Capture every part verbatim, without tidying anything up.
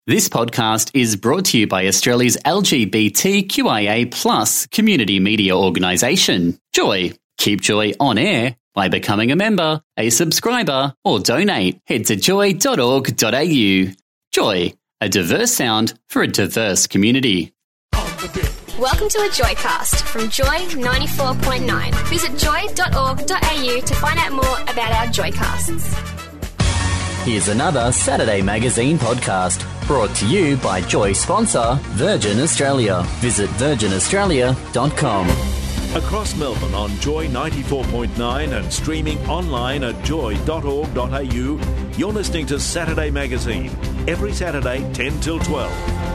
This podcast is brought to you by Australia's L G B T Q I A plus community media organisation, Joy. Keep Joy on air by becoming a member, a subscriber, or donate. Head to joy dot org dot a u. Joy, a diverse sound for a diverse community. Welcome to a Joycast from Joy ninety-four point nine. Visit joy dot org dot a u to find out more about our Joycasts. Here's another Saturday Magazine podcast brought to you by Joy sponsor Virgin Australia. Visit virgin australia dot com. Across Melbourne on Joy ninety-four point nine and streaming online at joy dot org dot a u, you're listening to Saturday Magazine, every Saturday ten till twelve.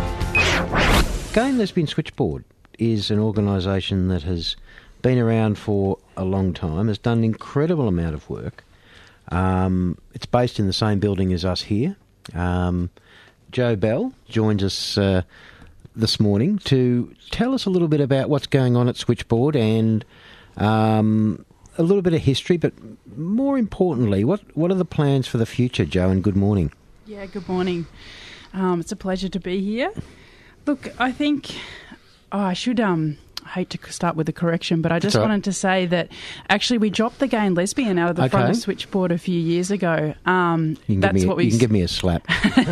Gay and Lesbian Switchboard is an organisation that has been around for a long time, has done an incredible amount of work. Um, it's based in the same building as us here. Um, Joe Bell joins us uh, this morning to tell us a little bit about what's going on at Switchboard and um, a little bit of history, but more importantly, what, what are the plans for the future, Joe, and good morning. Yeah, good morning. Um, it's a pleasure to be here. Look, I think oh, I should... Um, I hate to start with a correction, but I just wanted to say that actually we dropped the gay and lesbian out of the okay. front of Switchboard a few years ago. Um, you can that's give me, what we. You can give me a slap.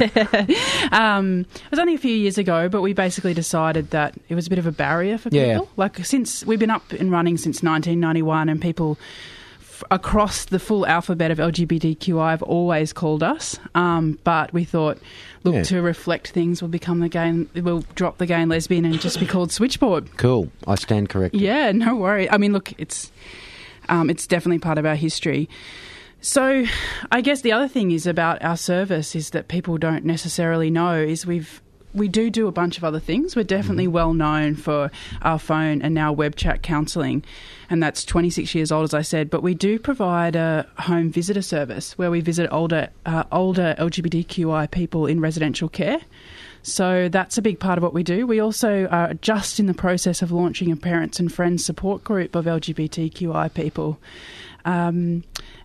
um, it was only a few years ago, but we basically decided that it was a bit of a barrier for people. Yeah. Like since we've been up and running since nineteen ninety-one, and people f- across the full alphabet of L G B T Q I have always called us. Um, but we thought, look, yeah. to reflect things, we'll become the gay and we'll drop the gay and lesbian and just be called Switchboard. Cool. I stand corrected. Yeah, no worry. I mean, look, it's um, it's definitely part of our history. So I guess the other thing is about our service is that people don't necessarily know is we've we do do a bunch of other things. We're definitely mm. well known for our phone and now web chat counselling, and that's twenty-six years old, as I said. But we do provide a home visitor service where we visit older uh, older L G B T Q I people in residential care. So that's a big part of what we do. We also are just in the process of launching a parents and friends support group of L G B T Q I people. Um,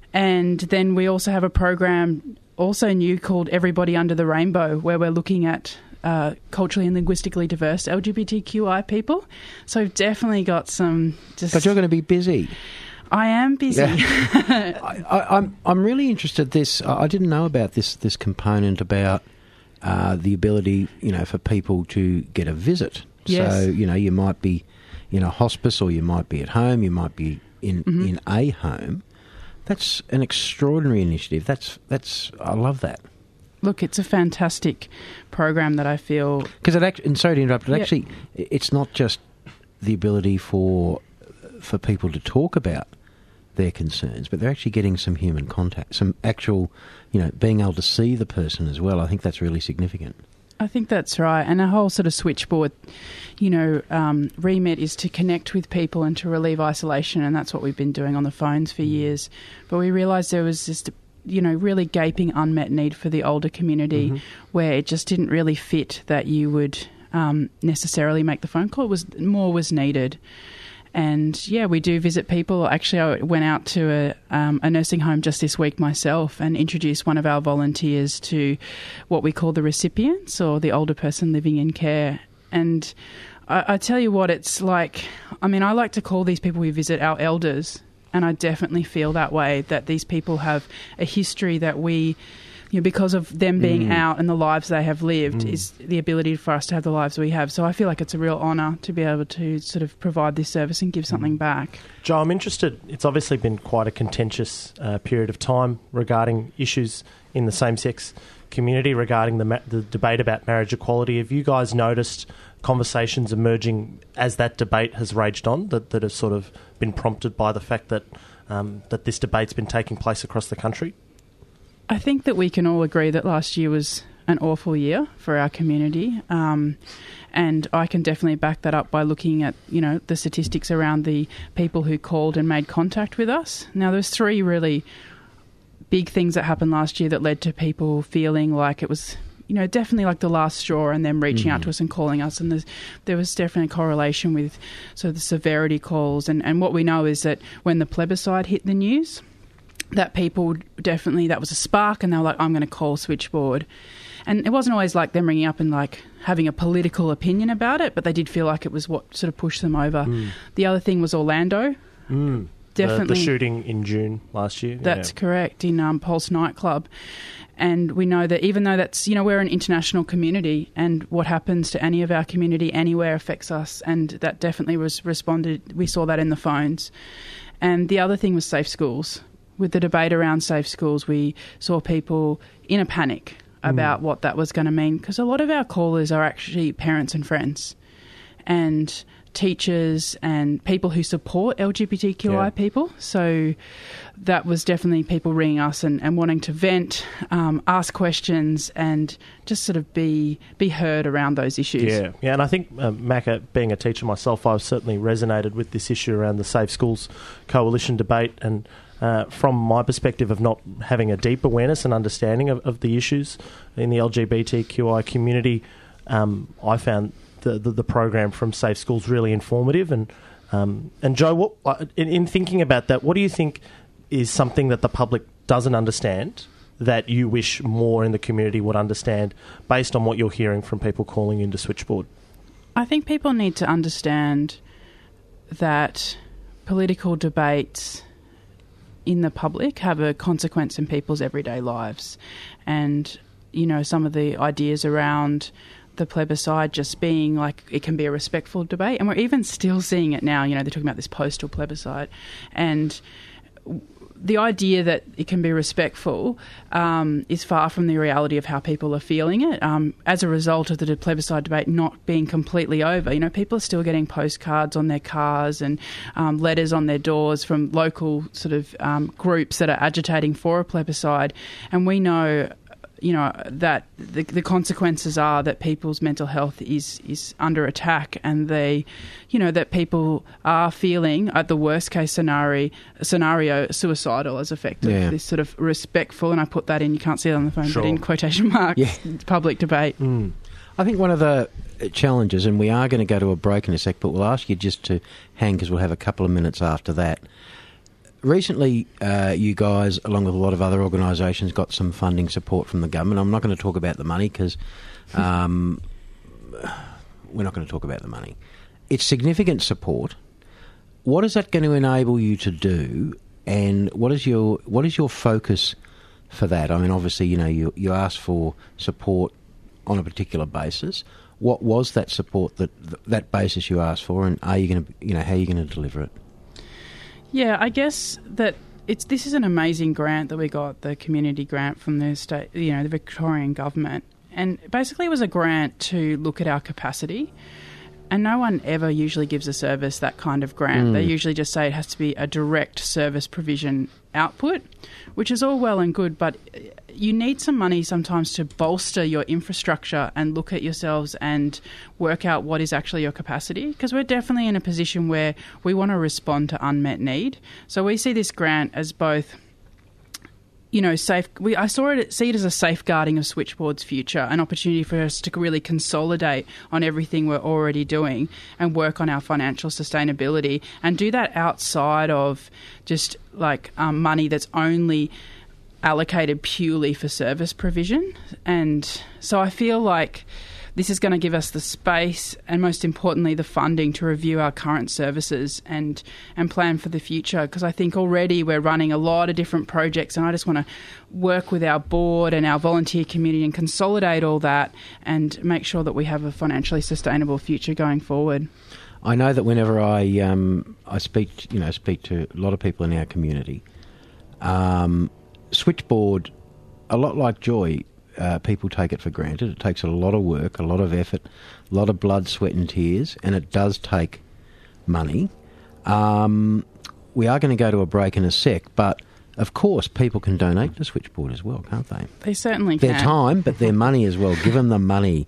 and then we also have a program also new called Everybody Under the Rainbow, where we're looking at Uh, culturally and linguistically diverse L G B T Q I people. So definitely got some... Just, but you're going to be busy. I am busy. Yeah. I, I, I'm I'm really interested. This I didn't know about this this component about uh, the ability, you know, for people to get a visit. Yes. So you know, you might be in a hospice, or you might be at home. You might be in Mm-hmm. in a home. That's an extraordinary initiative. That's that's I love that. Look, it's a fantastic program that I feel... Because it actually, and sorry to interrupt, it yeah. actually, it's not just the ability for for people to talk about their concerns, but they're actually getting some human contact, some actual, you know, being able to see the person as well. I think that's really significant. I think that's right. And our whole sort of Switchboard, you know, um, remit is to connect with people and to relieve isolation, and that's what we've been doing on the phones for years. But we realised there was just... you know, really gaping unmet need for the older community mm-hmm. where it just didn't really fit that you would um, necessarily make the phone call. It was more was needed. And, yeah, we do visit people. Actually, I went out to a, um, a nursing home just this week myself and introduced one of our volunteers to what we call the recipients, or the older person living in care. And I, I tell you what, it's like, I mean, I like to call these people we visit our elders. And I definitely feel that way, that these people have a history that we, you know, because of them being mm. out and the lives they have lived, mm. is the ability for us to have the lives we have. So I feel like it's a real honour to be able to sort of provide this service and give something mm. back. Joe, I'm interested, it's obviously been quite a contentious uh, period of time regarding issues in the same-sex community, regarding the, ma- the debate about marriage equality. Have you guys noticed conversations emerging as that debate has raged on, that, that have sort of been prompted by the fact that um, that this debate's been taking place across the country? I think that we can all agree that last year was an awful year for our community, um, and I can definitely back that up by looking at, you know, the statistics around the people who called and made contact with us. Now, there's three really big things that happened last year that led to people feeling like it was, you know, definitely like the last straw, and them reaching mm. out to us and calling us. And there was definitely a correlation with sort of the severity calls. And, and what we know is that when the plebiscite hit the news, that people definitely, that was a spark, and they were like, I'm going to call Switchboard. and it wasn't always like them ringing up and like having a political opinion about it, but they did feel like it was what sort of pushed them over. Mm. The other thing was Orlando. Mm. Definitely. The, the shooting in June last year. That's yeah. correct, in um, Pulse nightclub. And we know that even though that's, you know, we're an international community, and what happens to any of our community anywhere affects us, and that definitely was responded, we saw that in the phones. And the other thing was safe schools. With the debate around safe schools, we saw people in a panic about mm. what that was going to mean, because a lot of our callers are actually parents and friends and teachers and people who support L G B T Q I yeah. people. So that was definitely people ringing us and, and wanting to vent, um, ask questions, and just sort of be be heard around those issues. Yeah, yeah, and I think, um, Macca, being a teacher myself, I've certainly resonated with this issue around the Safe Schools Coalition debate, and uh, from my perspective of not having a deep awareness and understanding of, of the issues in the L G B T Q I community, um, I found The, the, the program from Safe Schools really informative. And um, and Joe, what, in, in thinking about that, what do you think is something that the public doesn't understand that you wish more in the community would understand, based on what you're hearing from people calling into Switchboard? I think people need to understand that political debates in the public have a consequence in people's everyday lives. And, you know, some of the ideas around the plebiscite just being like, it can be a respectful debate, and we're even still seeing it now. You know, they're talking about this postal plebiscite, and the idea that it can be respectful um, is far from the reality of how people are feeling it. Um, as a result of the plebiscite debate not being completely over, you know, people are still getting postcards on their cars and um, letters on their doors from local sort of um, groups that are agitating for a plebiscite, and we know, you know, that the, the consequences are that people's mental health is, is under attack, and they, you know, that people are feeling, at the worst case scenario, scenario suicidal as effect of yeah. this sort of respectful, and I put that in, you can't see it on the phone, sure. but in quotation marks, yeah. public debate. Mm. I think one of the challenges, and we are going to go to a break in a sec, but we'll ask you just to hang because we'll have a couple of minutes after that. Recently, uh, you guys, along with a lot of other organisations, got some funding support from the government. I'm not going to talk about the money because um, we're not going to talk about the money. It's significant support. What is that going to enable you to do, and what is your what is your focus for that? I mean, obviously, you know, you you asked for support on a particular basis. What was that support, that that basis you asked for, and are you going to, you know, how are you going to deliver it? Yeah, I guess that it's this is an amazing grant that we got, the community grant from the state, you know, the Victorian government, and basically it was a grant to look at our capacity. And no one ever usually gives a service that kind of grant. Mm. They usually just say it has to be a direct service provision output, which is all well and good, but you need some money sometimes to bolster your infrastructure and look at yourselves and work out what is actually your capacity, because we're definitely in a position where we want to respond to unmet need. So we see this grant as both, you know, safe. We I saw it see it as a safeguarding of Switchboard's future, an opportunity for us to really consolidate on everything we're already doing and work on our financial sustainability, and do that outside of just like um, money that's only allocated purely for service provision. And so I feel like this is going to give us the space and, most importantly, the funding to review our current services and, and plan for the future, because I think already we're running a lot of different projects, and I just want to work with our board and our volunteer community and consolidate all that and make sure that we have a financially sustainable future going forward. I know that whenever I um, I speak, you know, speak to a lot of people in our community, um, Switchboard, a lot like Joy, Uh, people take it for granted. It takes a lot of work, a lot of effort, a lot of blood, sweat and tears, and it does take money. Um, we are going to go to a break in a sec, but of course people can donate to Switchboard as well, can't they? They certainly their can. Their time, but their money as well. Give them the money.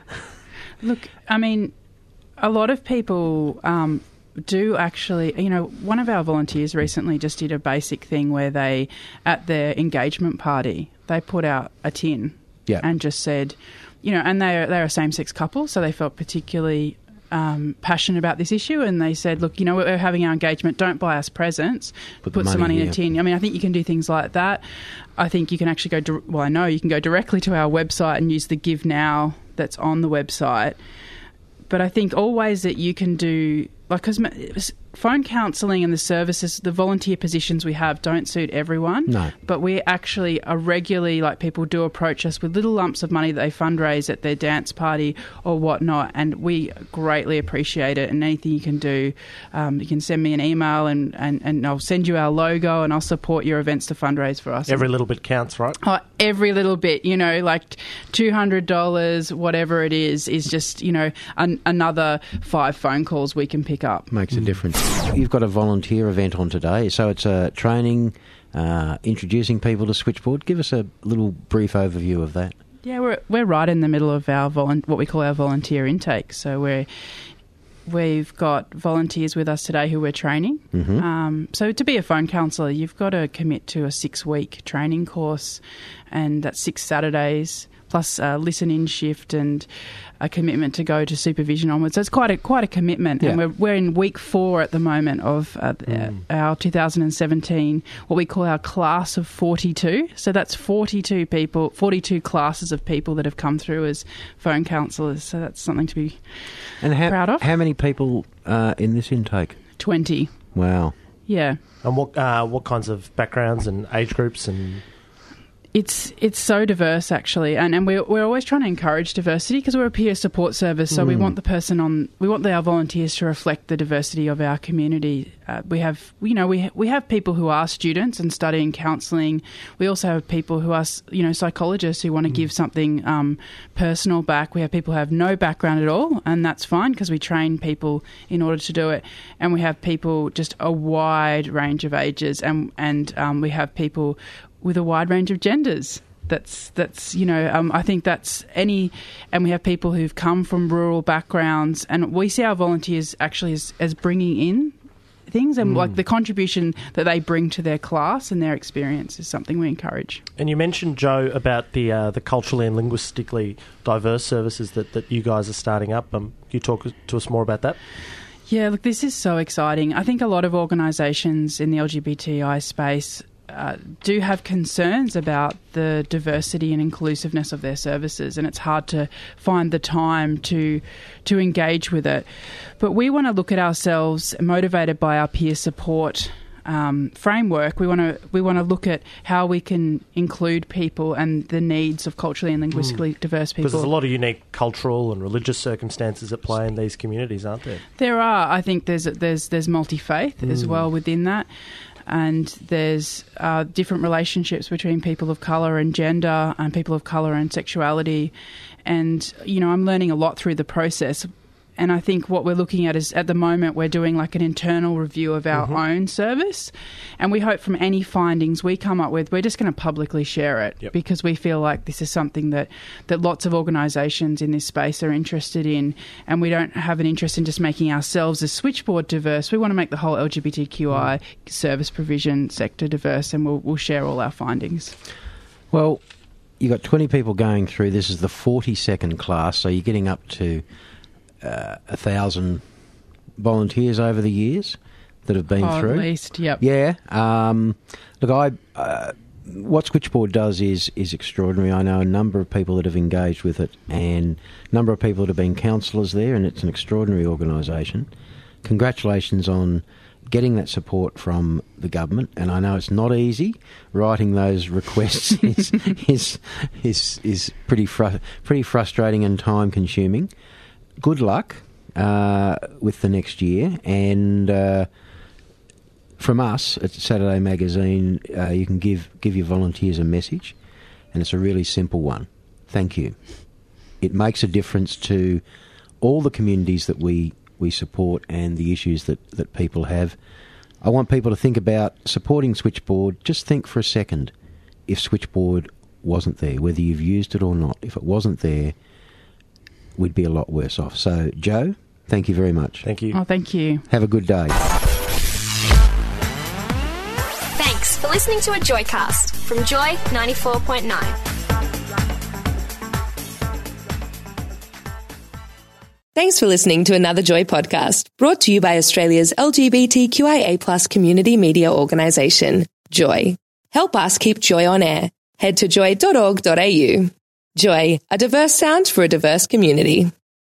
Look, I mean, a lot of people um, do actually, you know, one of our volunteers recently just did a basic thing where they, at their engagement party, they put out a tin. Yeah. And just said, you know, and they're, they're a same-sex couple, so they felt particularly um, passionate about this issue, and they said, look, you know, we're having our engagement, don't buy us presents, Put, put the some money money in here. a tin. I mean, I think you can do things like that. I think you can actually go, dir- well, I know you can go directly to our website and use the Give Now that's on the website. But I think all ways that you can do, like, because phone counselling and the services, the volunteer positions we have don't suit everyone. No. But we actually are regularly, like, people do approach us with little lumps of money that they fundraise at their dance party or whatnot, and we greatly appreciate it. And anything you can do, um, you can send me an email and, and, and I'll send you our logo and I'll support your events to fundraise for us. Every little bit counts, right? Oh, every little bit, you know, like two hundred dollars, whatever it is, is just, you know, an, another five phone calls we can pick up. Makes a difference. You've got a volunteer event on today, so it's a training, uh, introducing people to Switchboard. Give us a little brief overview of that. Yeah, we're we're right in the middle of our volu- what we call our volunteer intake. So we're we've got volunteers with us today who we're training. Mm-hmm. Um, so to be a phone counsellor, you've got to commit to a six-week training course, and that's six Saturdays plus a listen-in shift and a commitment to go to supervision onwards. So it's quite a quite a commitment, Yeah. and we're we're in week four at the moment of uh, Mm. our two thousand seventeen, what we call our class of forty-two. So that's forty-two people, forty-two classes of people that have come through as phone counsellors. So that's something to be And how, proud of. how many people uh, in this intake? twenty. Wow. Yeah. And what uh, what kinds of backgrounds and age groups and It's it's so diverse, actually, and and we're we're always trying to encourage diversity because we're a peer support service. So we want the person on, we want the, our volunteers to reflect the diversity of our community. Uh, we have, you know, we we have people who are students and studying counselling. We also have people who are, you know, psychologists who want to give something um, personal back. We have people who have no background at all, and that's fine because we train people in order to do it. And we have people just a wide range of ages, and and um, we have people with a wide range of genders. That's, that's you know, um, I think that's any... And we have people who've come from rural backgrounds, and we see our volunteers actually as, as bringing in things, and like the contribution that they bring to their class and their experience is something we encourage. And you mentioned, Joe, about the uh, the culturally and linguistically diverse services that, that you guys are starting up. Um, can you talk to us more about that? Yeah, look, this is so exciting. I think a lot of organisations in the L G B T I space Uh, do have concerns about the diversity and inclusiveness of their services, and it's hard to find the time to to engage with it. But we want to look at ourselves motivated by our peer support um, framework. We want to we want to look at how we can include people and the needs of culturally and linguistically mm. diverse people. Because there's a lot of unique cultural and religious circumstances at play in these communities, aren't there? There are. I think there's there's there's multi-faith mm. as well within that. And there's uh, different relationships between people of colour and gender and people of colour and sexuality. And, you know, I'm learning a lot through the process. And I think what we're looking at is, at the moment, we're doing like an internal review of our mm-hmm. own service. And we hope from any findings we come up with, we're just going to publicly share it yep. because we feel like this is something that, that lots of organisations in this space are interested in. And we don't have an interest in just making ourselves as Switchboard diverse. We want to make the whole L G B T Q I mm. service provision sector diverse, and we'll, we'll share all our findings. Well, you've got twenty people going through. This is the forty-second class, so you're getting up to Uh, a thousand volunteers over the years that have been oh, through. At least, yep. Yeah. Um, look, I uh, what Switchboard does is is extraordinary. I know a number of people that have engaged with it, and a number of people that have been counsellors there, and it's an extraordinary organisation. Congratulations on getting that support from the government, and I know it's not easy. Writing those requests is, is is is pretty fru- pretty frustrating and time consuming. Good luck uh, with the next year, and uh, from us at Saturday Magazine, uh, you can give give your volunteers a message, and it's a really simple one. Thank you. It makes a difference to all the communities that we, we support and the issues that, that people have. I want people to think about supporting Switchboard. Just think for a second, if Switchboard wasn't there, whether you've used it or not, if it wasn't there, we'd be a lot worse off. So, Joe, thank you very much. Thank you. Oh, thank you. Have a good day. Thanks for listening to a Joycast from Joy ninety-four point nine. Thanks for listening to another Joy podcast, brought to you by Australia's L G B T Q I A plus community media organisation, Joy. Help us keep Joy on air. Head to joy dot org dot a u. Joy, a diverse sound for a diverse community.